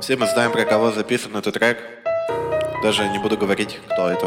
Все мы знаем, про кого записан этот трек. Даже не буду говорить, кто это.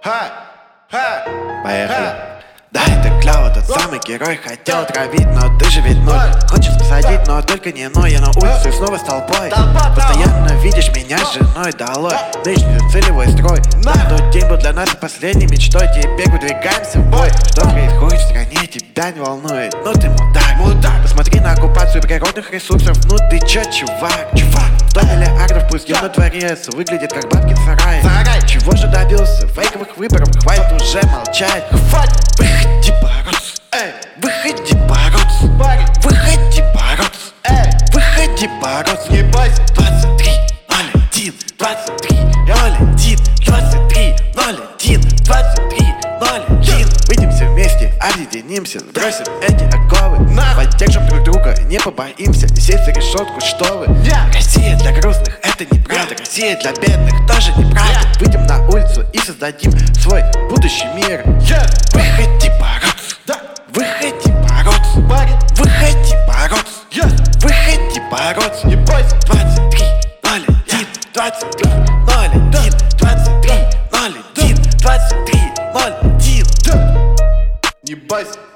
Поехали. Да, это клево, тот самый герой хотел травить, но ты же ведь ноль. Хочешь посадить, но только не ной. Я на улице снова с толпой. Постоянно видишь меня с женой долой. Нынешний целевой строй. Тот день был для нас последней мечтой. Теперь выдвигаемся в бой. Что происходит в стране, тебя не волнует. Ну ты мудак. Посмотри на оккупацию природных ресурсов. Ну ты чё, чувак? 100 миллиардов пусть на дворец. Выглядит как бабки в сарае. Чего же добился? Фейковых выборов. Хватит уже молчать. Выходи бороться, выходи бороться, выходи бороться, выходи бороться. Не бойся. 23:01, 23:01, 23:01, 23:01. Выйдемся вместе, объединимся, бросим эти оковы, поддержим друг друга, не побоимся сесть за решетку, что вы. Россия для грустных — это неправда, Россия для бедных тоже неправда. Выйдем на улицу и создадим свой будущий мир. Выходи бороться, выходи бороться, выходи бороться, выходи бороться. Не бойся. 23:01, 23:01, 23:01, 23:01. Не бойся.